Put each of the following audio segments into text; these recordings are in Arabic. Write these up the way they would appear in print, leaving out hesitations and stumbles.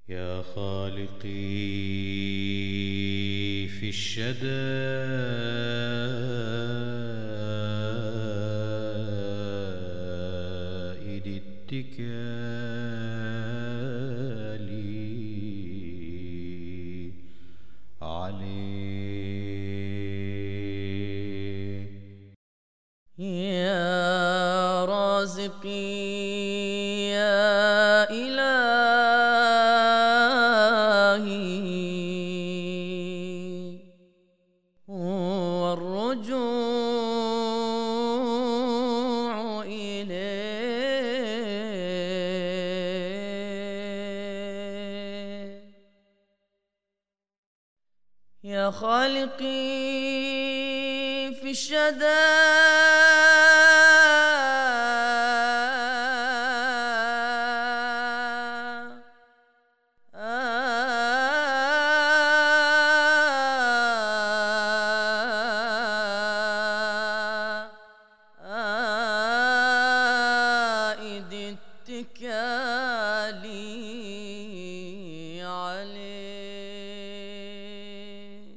يا خالقي في الشدائد اتكالي عليك. يا رازقي يا إلهي والرجوع إليك. يا خالقي في الشدائد اتكالي عليك.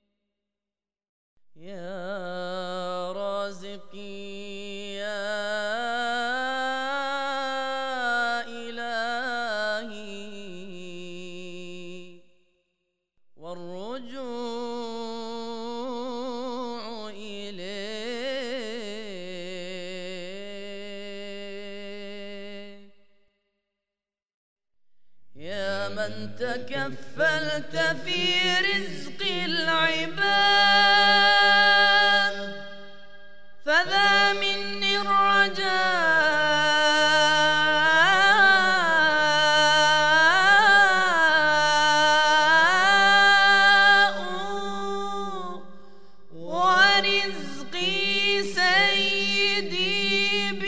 يا رازقي يا إلهي والرجوع إليك. يا من تكفلت في رزق العباد فذا مني الرجاء ورزقي سيدي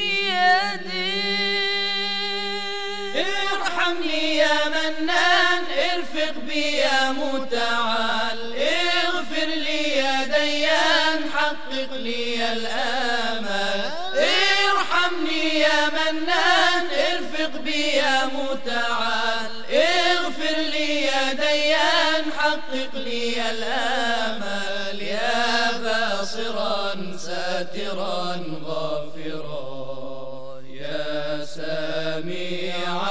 بيدك. ارحمني يا منان، ارفق بي يا متعال، اغفر لي يا ديان، حقق لي الآمال. ارحمني يا منان، ارفق بي يا متعال، اغفر لي يا ديان، حقق لي الآمال. يا باصرا ساترا غافرا، يا سميع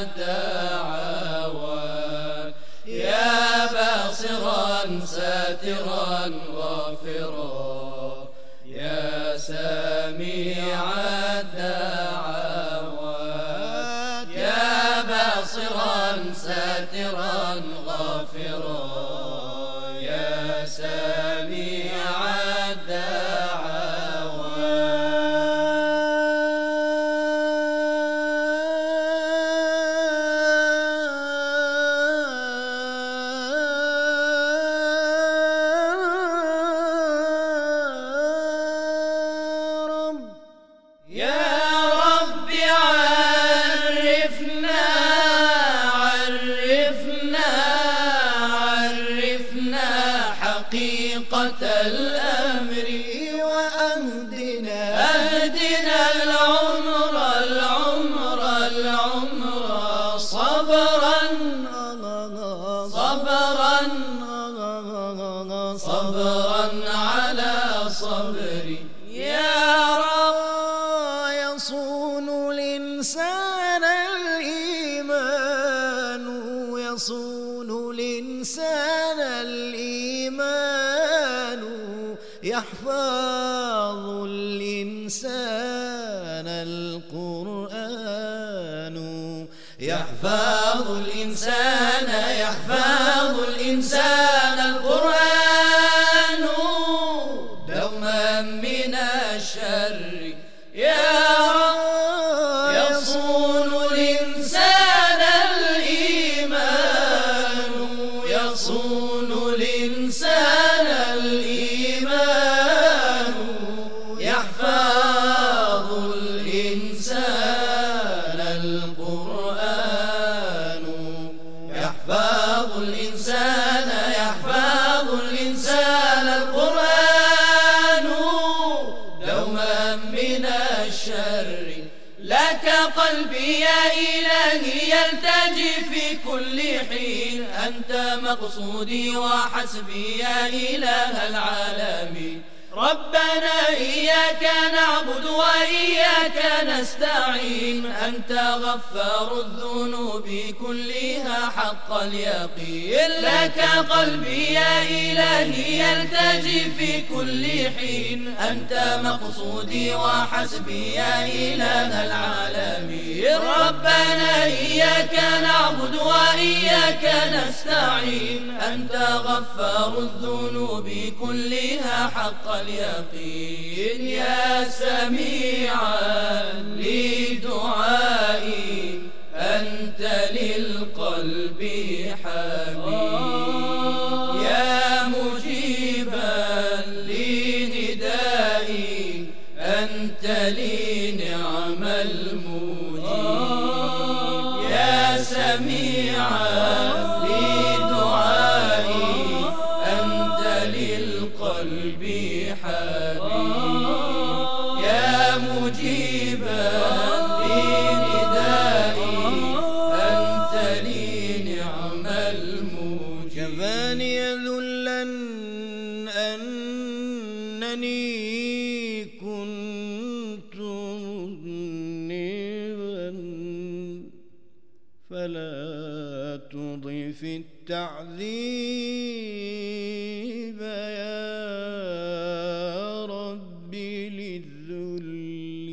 الدعوات، يا باصرا ساترا غافرا، يا سميع الدعوات، يا باصرا ساترا غافرا، يا سميع حقيقة الأمر وأهدنا العمر صبرا على صبري. يا رب يصون الإنسان الإيمان، يصون الإنسان الإيمان، يحفظ الإنسان القرآن، يحفظ الإنسان القرآن دوما من الشر. يا رب يصون الإنسان الإيمان، يصون الإنسان الإيمان، يحفظ الإنسان القرآن، يحفظ الإنسان قلبي يا إلهي يلتجي في كل حين، أنت مقصودي وحسبي يا إله العالمين. ربنا إياك نعبد وإياك نستعين، أنت غفار الذنوب كلها حق اليقين. لك قلبي يا إلهي يلتجي في كل حين، أنت مقصودي وحسبي يا إله العالمين. ربنا إياك نعبد وإياك نستعين، أنت غفار الذنوب كلها حق اليقين. يا سميعا لدعائي أنت للقلب حبيب، يا مجيبا لندائي أنت لي نعم المجيب. يا سميعا لدعائي أنت للقلب حبيب، يا مجيبا لندائي أنت لي نعم المجيب. كفاني ذلا أنني كنت مذنبا، فلا تضف التعذيب يا ربي للذل.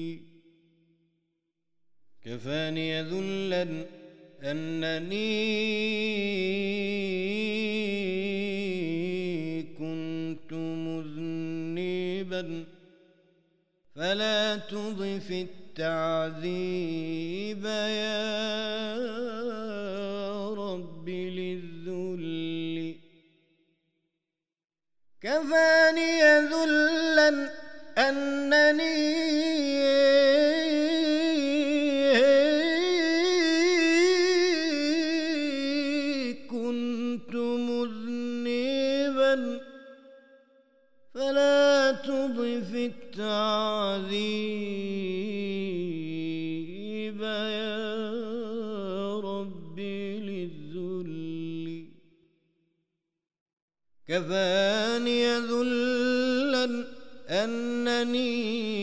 كفاني ذلا أنني كنت مذنبا، فلا تضف التعذيب يا رب للذل. كفاني ذلا أنني كنت مذنبا، فلا تضف التعذيب يا ربي للذل. كفاني ذلا أنني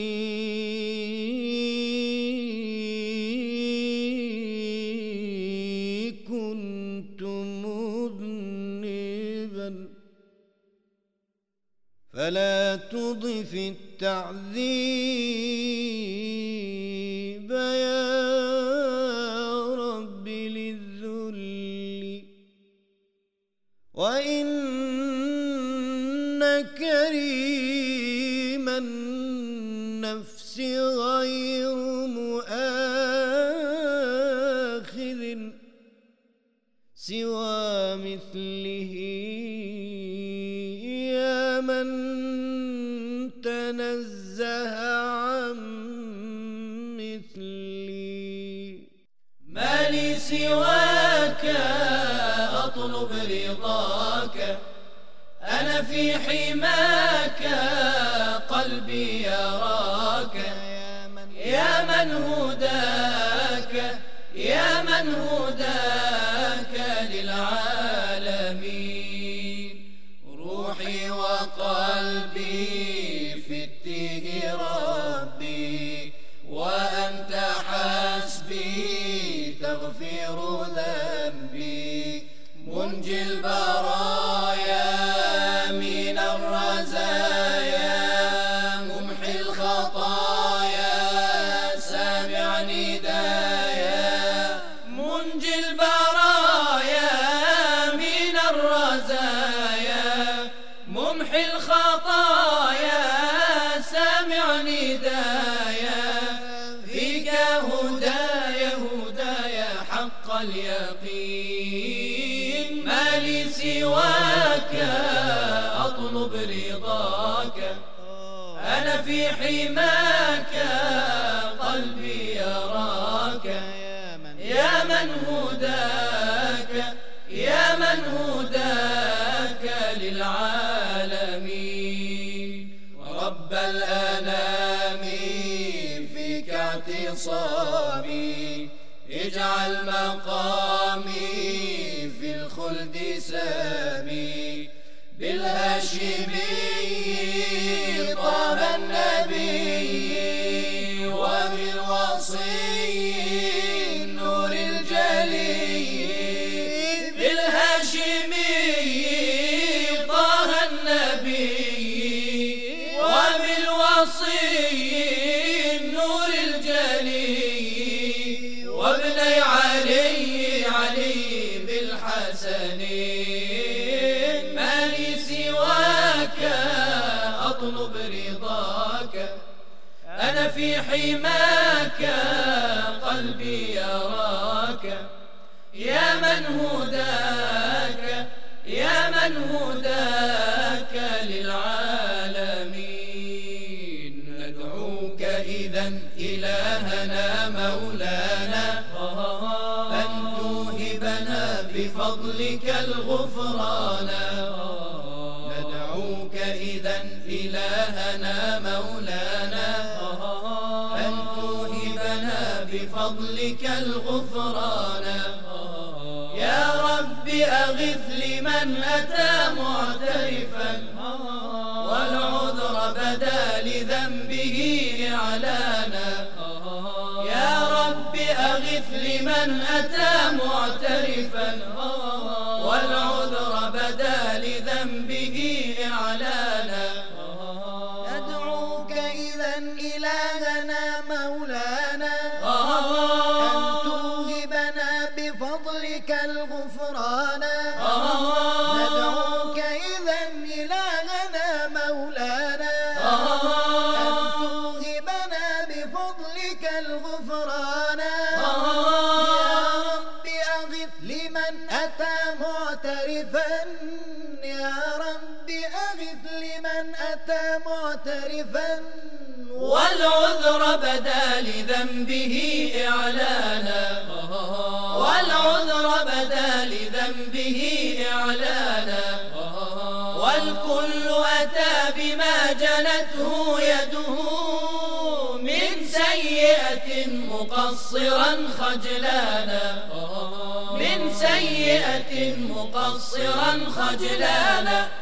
كنت مذنبا، فلا تضف التعذيب يا رب للذل. وإن كريم النفس غير مؤاخذ سوى مثله، يا من تنزه عن مثلي. ما لي سواك أطلب رضاك، أنا في حماك قلبي يراك. يا من هداك، يا من هداك للعالمين. روحي وقلبي في التيه ربي، وأنت حسبي تغفر ذنبي. منجي البرايا من الرزايا، ممحي الخطايا سامع ندايا. منجي البرايا من الرزايا، ممحي الخطايا سامع ندايا. فيك هدايا هدايا حق اليقين. ما لي سواك أطلب رضاك، أنا في حماك قلبي يراك. يا من هداك، يا من هداك للعالمين. ورب الأنام فيك اعتصامي، اجعل مقامي في الخلد سامي بالهاشمي طه النبي وبالوصي النور الجلي بالهاشمي طه النبي وبالوصي النور الجلي وابني علي بالحسنين ما لي سواك أطلب رضاك أنا في حماك قلبي يراك يا من هداك للعالمين ندعوك إذا إلهنا مولانا أن توهبنا بفضلك الغفران ندعوك إذا إلهنا مولانا أن توهبنا بفضلك الغفران يا رب أغث لمن أتى معترفا والعذر بدا لذنبه إعلانا يا رب أغث لمن أتى معترفا والعذر بدا لذنبه إعلانا ندعوك إذا إلهنا مولانا أن توهبنا بفضلك الغفران ندعوك إذا إلهنا مولانا أن توهبنا بفضلك الغفران يا رب أغث لمن أتى معترفا يا رب أغث لمن أتى معترفا والعذر بدا لذنبه إعلانا والعذر بدا لذنبه إعلانا والكل أتى بما جنته يده من سيئة مقصرا خجلانا من سيئة مقصرا خجلانا